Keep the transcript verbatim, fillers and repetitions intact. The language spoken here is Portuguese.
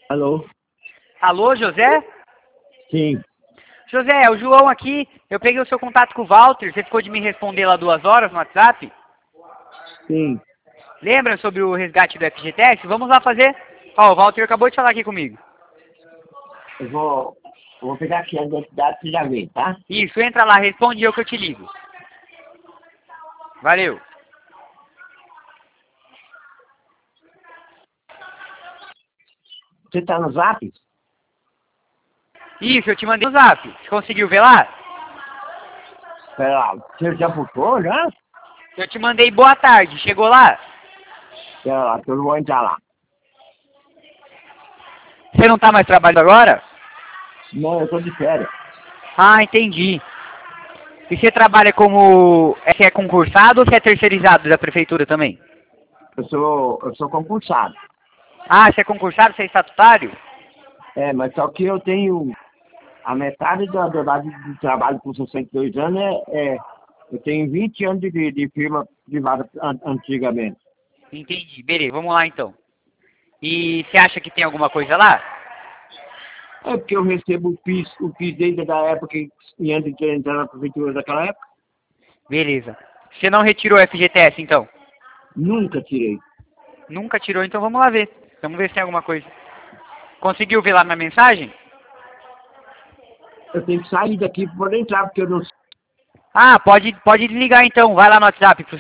Alô? Alô, José? Sim. José, é o João aqui. Eu peguei o seu contato com o Walter. Você ficou de me responder lá duas horas no WhatsApp? Sim. Lembra sobre o resgate do F G T S? Vamos lá fazer. Ó, o Walter acabou de falar aqui comigo. Eu vou, eu vou pegar aqui a identidade que já vem, tá? Isso, entra lá, responde eu que eu te ligo. Valeu. Você tá no Zap? Isso, eu te mandei no Zap. Você conseguiu ver lá? Pera lá, você já puxou, já? Eu te mandei boa tarde. Chegou lá? Pera lá, que eu não vou entrar lá. Você não tá mais trabalhando agora? Não, eu tô de férias. Ah, entendi. E você trabalha como... Você é concursado ou você é terceirizado da prefeitura também? Eu sou, eu sou concursado. Ah, você é concursado, você é estatutário? É, mas só que eu tenho a metade da da idade de trabalho com sessenta e dois anos é, é eu tenho vinte anos de, de, de firma privada an- antigamente. Entendi. Beleza, vamos lá então. E você acha que tem alguma coisa lá? É porque eu recebo o PIS, o PIS desde a época que antes de entrar na prefeitura daquela época. Beleza. Você não retirou o F G T S então? Nunca tirei. Nunca tirou, então vamos lá ver. Vamos ver se tem alguma coisa. Conseguiu ver lá na mensagem? Eu tenho que sair daqui para poder entrar, porque eu não Ah, pode, pode desligar então. Vai lá no WhatsApp.